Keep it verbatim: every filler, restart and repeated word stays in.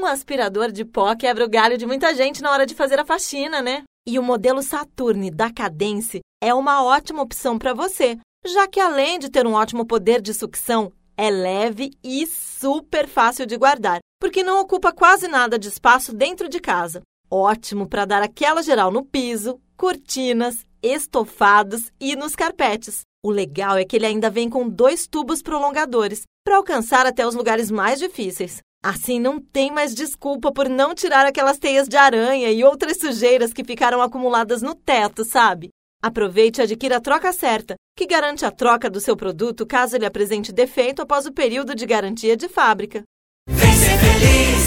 Um aspirador de pó quebra o galho de muita gente na hora de fazer a faxina, né? E o modelo Saturn da Cadence é uma ótima opção para você, já que além de ter um ótimo poder de sucção, é leve e super fácil de guardar, porque não ocupa quase nada de espaço dentro de casa. Ótimo para dar aquela geral no piso, cortinas, estofados e nos carpetes. O legal é que ele ainda vem com dois tubos prolongadores para alcançar até os lugares mais difíceis. Assim, não tem mais desculpa por não tirar aquelas teias de aranha e outras sujeiras que ficaram acumuladas no teto, sabe? Aproveite e adquira a troca certa, que garante a troca do seu produto caso ele apresente defeito após o período de garantia de fábrica. Vem ser feliz!